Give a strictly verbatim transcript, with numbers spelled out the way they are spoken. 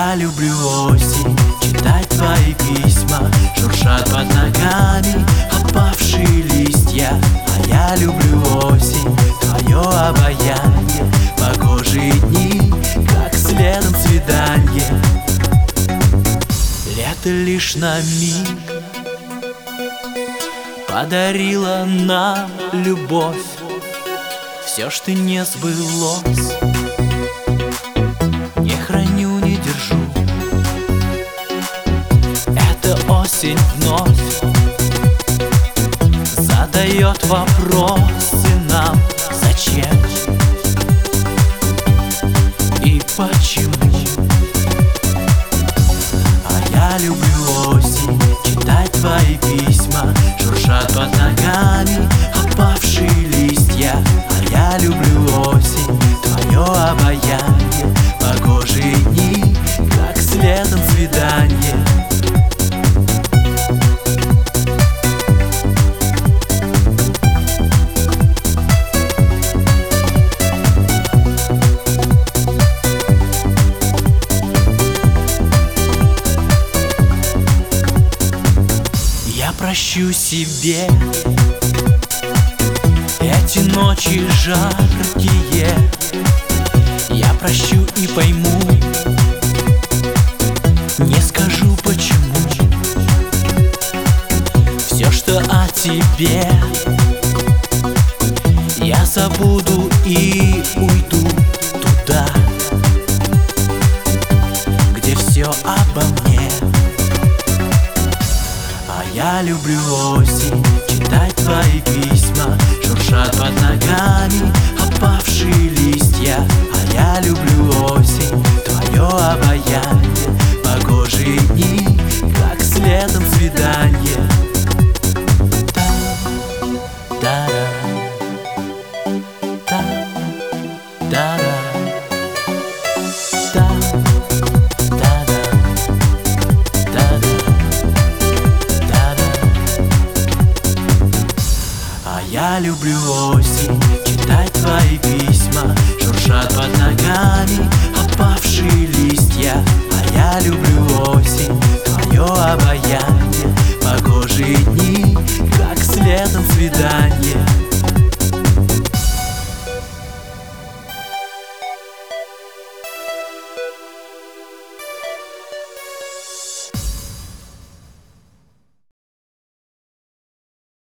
я люблю осень, читать твои письма. Шуршат под ногами опавшие листья. А я люблю осень, твое обаяние, погожие дни, как следом свиданье. Лето лишь на миг подарила нам любовь. Все, что не сбылось, не храню, не держу. Эта осень вновь задает вопросы нам: зачем и почему? А я люблю осень, читать твои письма. Шуршат под ногами опавшие листья. А я люблю осень, твое обаяние, погожие дни, как следом свиданье. Я прощу себе эти ночи жаркие. Я прощу и пойму, не скажу почему. Все, что о тебе, я забуду и уйду туда, где все обо мне. А я люблю осень, читать твои письма. Шуршат под ногами опавшие листья. А я люблю осень, твое обаяние, погожие дни, как следом свиданье. Та-да-да, та-да-да, та-да-да, та-да-да. А я люблю